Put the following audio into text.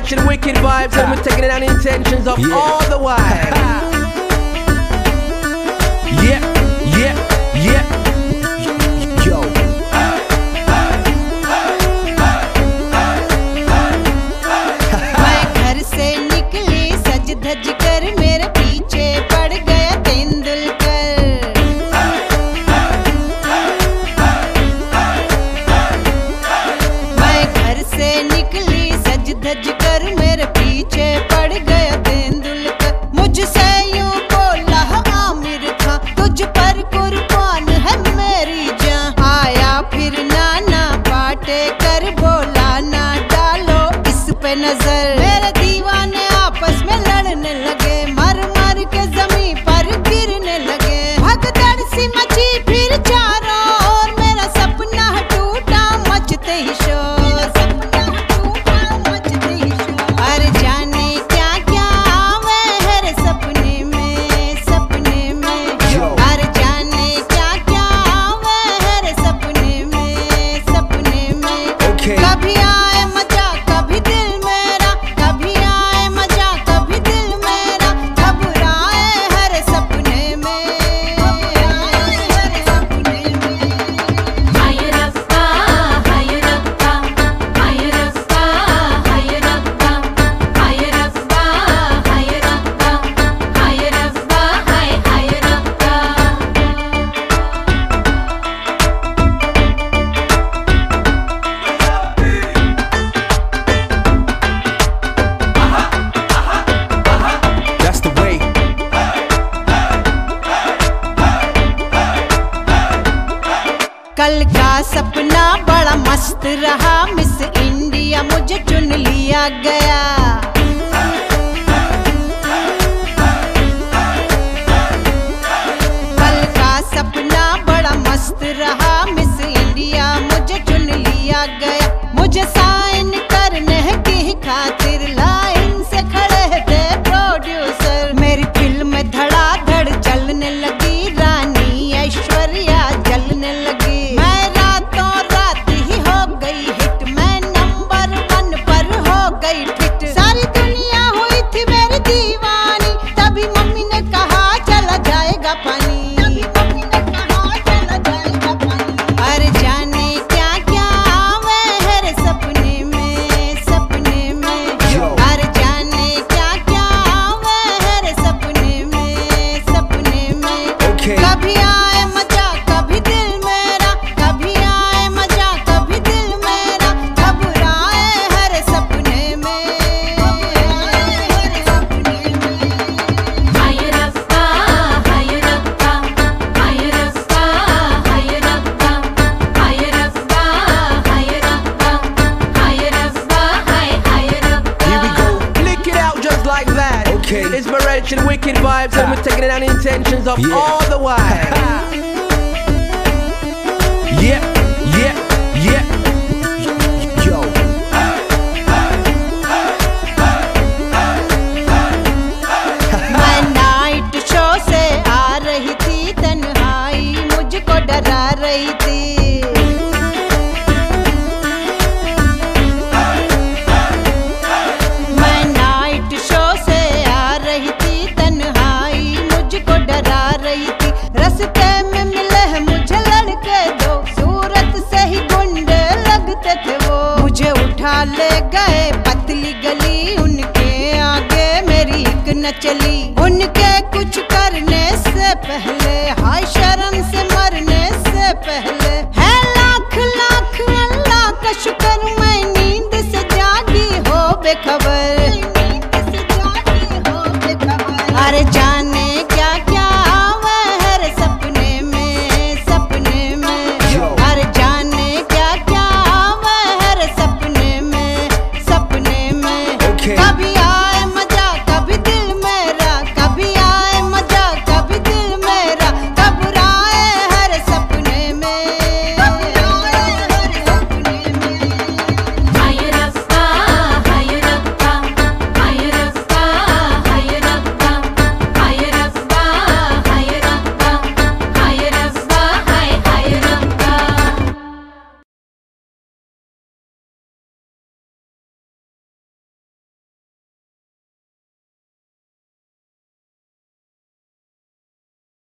inspiration, wicked vibes, and we're taking it down the intentions of all the wives. Yeah, yeah, yeah. Yo. मैं घर से निकली सज धज कर, मेरे पीछे पड़ गया तेंदुलकर। मैं घर से निकली सज धज कर, मेरे पीछे पड़ गया तेंदुलकर। मुझसे यूं बोला आमिर खां, तुझ पर कुर्बान है मेरी जान। आया फिर नाना पाटेकर, बोला ना डालो इस पे नजर। मेरे दीवाने आपस में लड़ने लगे, मर मर के जमीन पर गिरने लगे। भगदड़ सी मची फिर चारों ओर, मेरा सपना टूटा मचते ही शोर। अरे जाने क्या क्या आवे हर सपने में, सपने में। अरे जाने क्या क्या आवे हर सपने में, सपने में। कभी आए मजा कभी दिल मेरा, कभी आए मजा कभी दिल मेरा। घबराए हर सपने में, हर सपने में। हाय रब्बा, हाय रब्बा, हाय रब्बा, हाय रब्बा, हाय रब्बा, हाय रब्बा, हाय रब्बा, हाय हाय रब्बा। That's the way. कल का सपना बड़ा मस्त रहा, मिस इंडिया मुझे चुन लिया गया। कल का सपना बड़ा मस्त रहा, मिस इंडिया मुझे चुन लिया गया। मुझे साइन करने की खातिर लाइन से खड़े थे प्रोड्यूसर। मेरी फिल्म धड़ाधड़ चलने लगी, रानी ऐश्वर्या जलने लगी। मैं रातों रात ही हो गई हिट, मैं नंबर 1 पर हो गई फिट। सारी दुनिया हुई थी मेरी दीवानी, तभी मम्मी ने कहा चला जाएगा पानी। अरे जाने क्या क्या आवे हर सपने में, सपने में। अरे जाने क्या क्या आवे हर सपने में, सपने में। कभी आए मजा कभी दिल मेरा, कभी आए मजा कभी दिल मेरा। घबराए हर सपने में, हर सपने में। हाय रब्बा, हाय रब्बा, हाय रब्बा, हाय रब्बा, हाय रब्बा, हाय रब्बा, हाय रब्बा, हाय हाय रब्बा। Here we go. Flick it out just like that. Inspiration, wicked vibes, and we're taking it down the intentions of all the wives. Yeah.